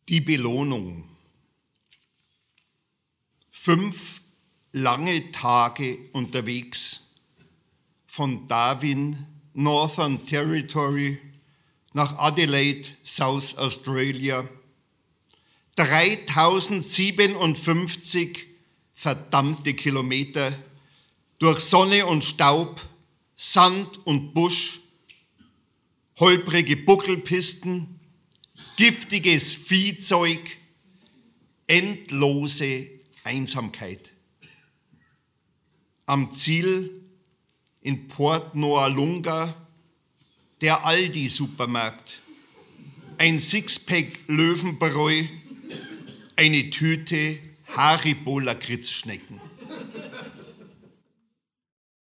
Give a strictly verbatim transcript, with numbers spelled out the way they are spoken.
Die Belohnung. Fünf lange Tage unterwegs von Darwin, Northern Territory, nach Adelaide, South Australia. dreitausendsiebenundfünfzig verdammte Kilometer durch Sonne und Staub, Sand und Busch, holprige Buckelpisten, giftiges Viehzeug, endlose Einsamkeit. Am Ziel in Port Noarlunga der Aldi-Supermarkt, ein Sixpack Löwenbräu, eine Tüte Haribo-Lakritzschnecken.